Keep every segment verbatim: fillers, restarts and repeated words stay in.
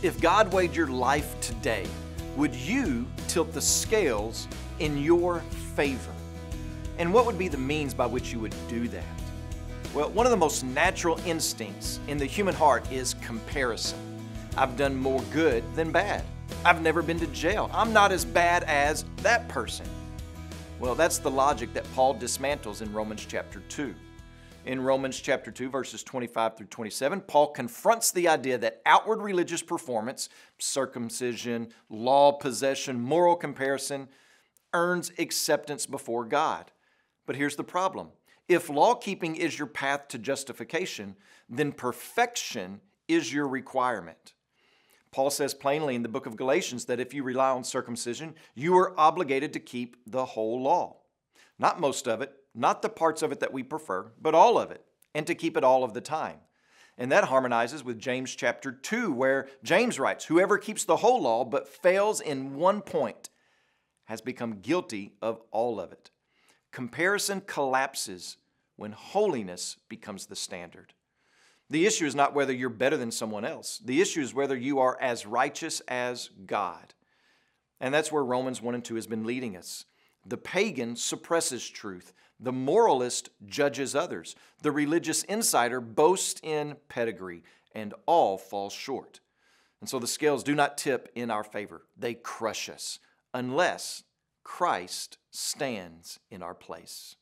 If God weighed your life today, would you tilt the scales in your favor? And what would be the means by which you would do that? Well, one of the most natural instincts in the human heart is comparison. I've done more good than bad. I've never been to jail. I'm not as bad as that person. Well, that's the logic that Paul dismantles in Romans chapter two. In Romans chapter two, verses twenty-five through twenty-seven, Paul confronts the idea that outward religious performance, circumcision, law possession, moral comparison, earns acceptance before God. But here's the problem. If law-keeping is your path to justification, then perfection is your requirement. Paul says plainly in the book of Galatians that if you rely on circumcision, you are obligated to keep the whole law. Not most of it, not the parts of it that we prefer, but all of it, and to keep it all of the time. And that harmonizes with James chapter two, where James writes, "Whoever keeps the whole law but fails in one point has become guilty of all of it." Comparison collapses when holiness becomes the standard. The issue is not whether you're better than someone else. The issue is whether you are as righteous as God. And that's where Romans one and two has been leading us. The pagan suppresses truth. The moralist judges others. The religious insider boasts in pedigree, and all fall short. And so the scales do not tip in our favor. They crush us unless Christ stands in our place.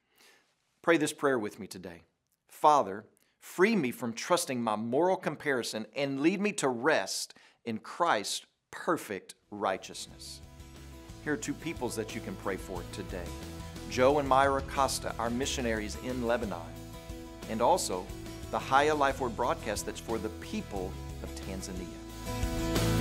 Pray this prayer with me today. Father, free me from trusting my moral comparison and lead me to rest in Christ's perfect righteousness. Here are two peoples that you can pray for today. Joe and Myra Costa, our missionaries in Lebanon, and also the Haya Life Word broadcast that's for the people of Tanzania.